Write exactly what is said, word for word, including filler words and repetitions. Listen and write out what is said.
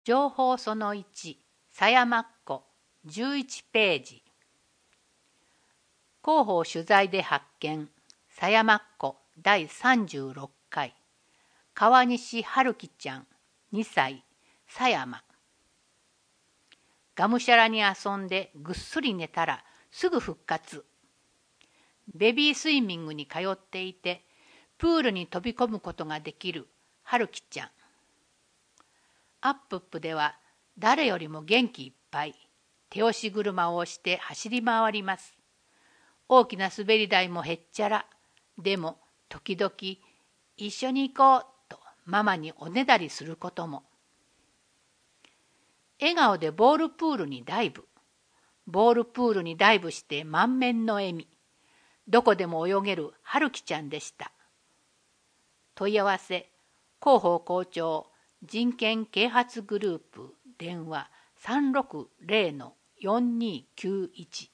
情報そのいち、狭山っ子、じゅういちページ。広報取材で発見、狭山っ子だいさんじゅうろっかい。川西春樹ちゃん、にさい、狭山。がむしゃらに遊んでぐっすり寝たらすぐ復活。ベビースイミングに通っていて、プールに飛び込むことができる春樹ちゃん。アップップでは誰よりも元気いっぱい、手押し車を押して走り回ります。大きな滑り台もへっちゃら。でも時々一緒に行こうとママにおねだりすることも。笑顔でボールプールにダイブ。ボールプールにダイブして満面の笑み。どこでも泳げる春樹ちゃんでした。問い合わせ、広報校長人権啓発グループ電話 さんろくゼロのよんにきゅういち。